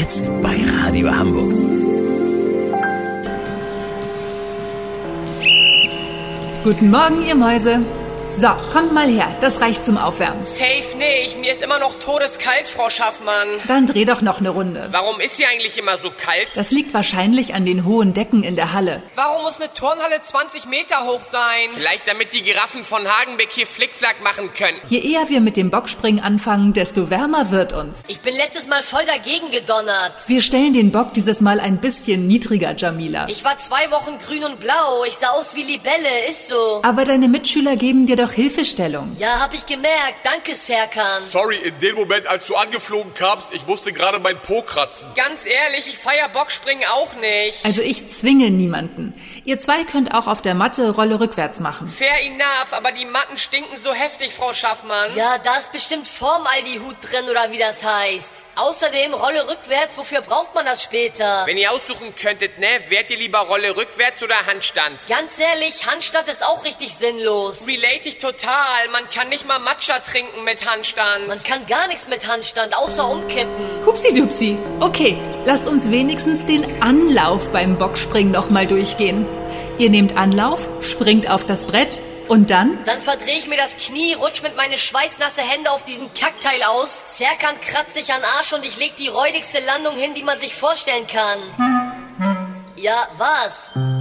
Jetzt bei Radio Hamburg. Guten Morgen, ihr Mäuse. So, kommt mal her, das reicht zum Aufwärmen. Safe nicht, mir ist immer noch todeskalt, Frau Schaffmann. Dann dreh doch noch eine Runde. Warum ist hier eigentlich immer so kalt? Das liegt wahrscheinlich an den hohen Decken in der Halle. Warum muss eine Turnhalle 20 Meter hoch sein? Vielleicht damit die Giraffen von Hagenbeck hier Flickflack machen können. Je eher wir mit dem Bockspringen anfangen, desto wärmer wird uns. Ich bin letztes Mal voll dagegen gedonnert. Wir stellen den Bock dieses Mal ein bisschen niedriger, Jamila. Ich war 2 Wochen grün und blau. Ich sah aus wie Libelle, ist so. Aber deine Mitschüler geben dir doch Hilfestellung. Ja, hab ich gemerkt. Danke, Serkan. Sorry, in dem Moment, als du angeflogen kamst, ich musste gerade mein Po kratzen. Ganz ehrlich, ich feier Bockspringen auch nicht. Also ich zwinge niemanden. Ihr zwei könnt auch auf der Matte Rolle rückwärts machen. Fair enough, aber die Matten stinken so heftig, Frau Schaffmann. Ja, da ist bestimmt Formaldehyd drin oder wie das heißt. Außerdem Rolle rückwärts, wofür braucht man das später? Wenn ihr aussuchen könntet, ne, wärt ihr lieber Rolle rückwärts oder Handstand? Ganz ehrlich, Handstand ist auch richtig sinnlos. Relate ich total. Man kann nicht mal Matcha trinken mit Handstand. Man kann gar nichts mit Handstand, außer umkippen. Hupsi-dupsi. Okay, lasst uns wenigstens den Anlauf beim Bockspringen nochmal durchgehen. Ihr nehmt Anlauf, springt auf das Brett und dann? Dann verdrehe ich mir das Knie, rutsch mit meine schweißnasse Hände auf diesen Kackteil aus. Serkan kratzt sich an Arsch und ich leg die räudigste Landung hin, die man sich vorstellen kann. Ja, was?